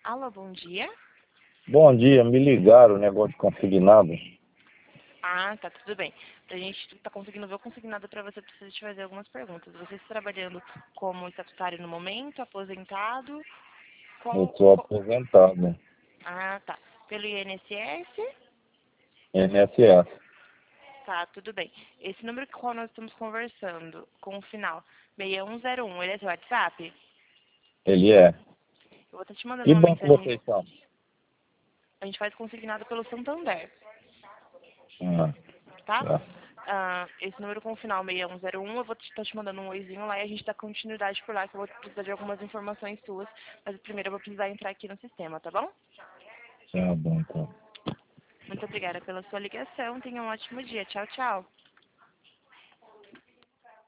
Alô, bom dia. Bom dia, me ligaram, negócio de consignado. Ah, tá, tudo bem. Pra gente tá conseguindo ver o consignado pra você, precisa te fazer algumas perguntas. Você está trabalhando como estatutário no momento, aposentado? Eu Qual, sou qual... aposentado, Ah, tá. Pelo INSS? INSS. Tá, tudo bem. Esse número com qual nós estamos conversando, com o final 6101, ele é seu WhatsApp? Ele é. Eu vou estar te mandando Que uma banco mensagem. vocês são? A gente faz consignado pelo Santander, Ah, tá? tá. Esse número com o final 6101, eu vou estar te mandando um oizinho lá e a gente dá continuidade por lá, que eu vou precisar de algumas informações suas, mas primeiro eu vou precisar entrar aqui no sistema, tá bom? Tá bom, então. Muito obrigada pela sua ligação, tenha um ótimo dia. Tchau, tchau.